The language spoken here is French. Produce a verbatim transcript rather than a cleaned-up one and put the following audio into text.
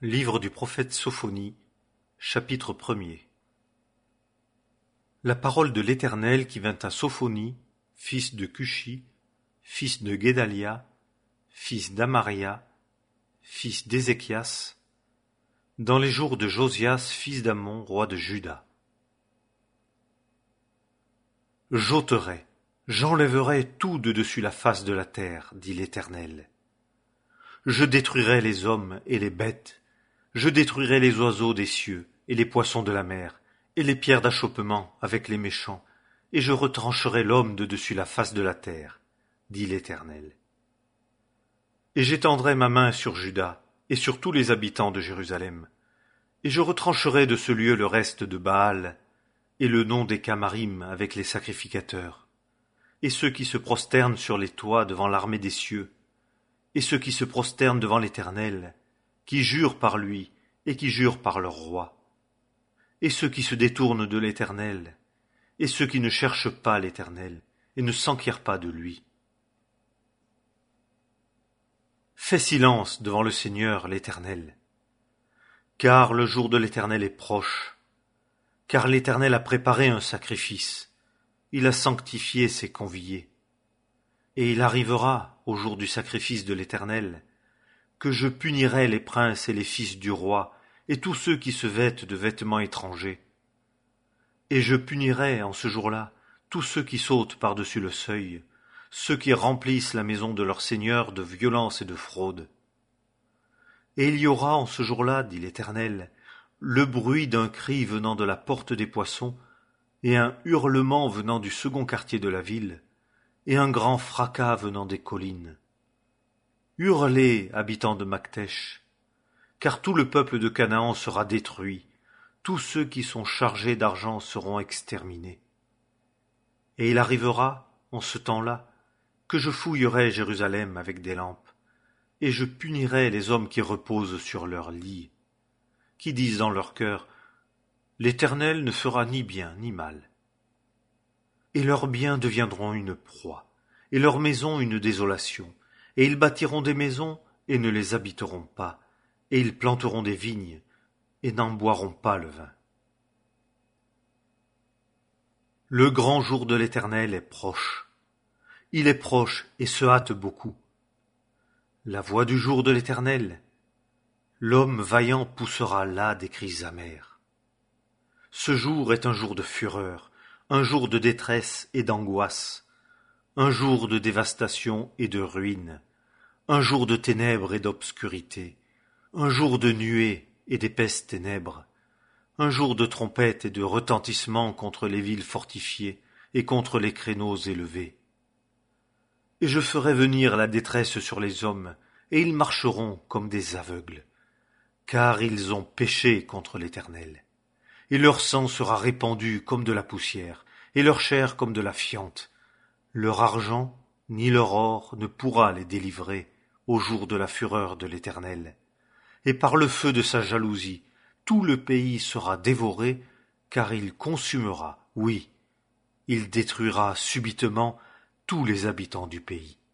Livre du prophète Sophonie, chapitre premier. La parole de l'Éternel qui vint à Sophonie, fils de Cushi, fils de Guédalia, fils d'Amaria, fils d'Ézéchias, dans les jours de Josias, fils d'Amon, roi de Juda. J'ôterai, j'enlèverai tout de dessus la face de la terre, dit l'Éternel. Je détruirai les hommes et les bêtes, je détruirai les oiseaux des cieux et les poissons de la mer, et les pierres d'achoppement avec les méchants, et je retrancherai l'homme de dessus la face de la terre, dit l'Éternel. Et j'étendrai ma main sur Juda et sur tous les habitants de Jérusalem, et je retrancherai de ce lieu le reste de Baal, et le nom des Camarim avec les sacrificateurs, et ceux qui se prosternent sur les toits devant l'armée des cieux, et ceux qui se prosternent devant l'Éternel, qui jurent par lui et qui jurent par leur roi, et ceux qui se détournent de l'Éternel, et ceux qui ne cherchent pas l'Éternel et ne s'enquièrent pas de lui. Fais silence devant le Seigneur l'Éternel, car le jour de l'Éternel est proche, car l'Éternel a préparé un sacrifice, il a sanctifié ses conviés. Et il arrivera, au jour du sacrifice de l'Éternel, que je punirai les princes et les fils du roi, et tous ceux qui se vêtent de vêtements étrangers. Et je punirai, en ce jour-là, tous ceux qui sautent par-dessus le seuil, ceux qui remplissent la maison de leur Seigneur de violence et de fraude. Et il y aura en ce jour-là, dit l'Éternel, le bruit d'un cri venant de la porte des poissons, et un hurlement venant du second quartier de la ville, et un grand fracas venant des collines. Hurlez, habitants de Maktesh, car tout le peuple de Canaan sera détruit, tous ceux qui sont chargés d'argent seront exterminés. Et il arrivera, en ce temps-là, que je fouillerai Jérusalem avec des lampes, et je punirai les hommes qui reposent sur leur lit, qui disent dans leur cœur, « L'Éternel ne fera ni bien ni mal. » Et leurs biens deviendront une proie, et leurs maisons une désolation, et ils bâtiront des maisons et ne les habiteront pas, et ils planteront des vignes et n'en boiront pas le vin. Le grand jour de l'Éternel est proche. Il est proche et se hâte beaucoup. La voix du jour de l'Éternel, l'homme vaillant poussera là des cris amers. Ce jour est un jour de fureur, un jour de détresse et d'angoisse, un jour de dévastation et de ruine, un jour de ténèbres et d'obscurité, un jour de nuées et d'épaisses ténèbres, un jour de trompettes et de retentissements contre les villes fortifiées et contre les créneaux élevés. Et je ferai venir la détresse sur les hommes, et ils marcheront comme des aveugles, car ils ont péché contre l'Éternel. Et leur sang sera répandu comme de la poussière, et leur chair comme de la fiente. Leur argent ni leur or ne pourra les délivrer au jour de la fureur de l'Éternel. Et par le feu de sa jalousie, tout le pays sera dévoré, car il consumera, oui, il détruira subitement tous les habitants du pays.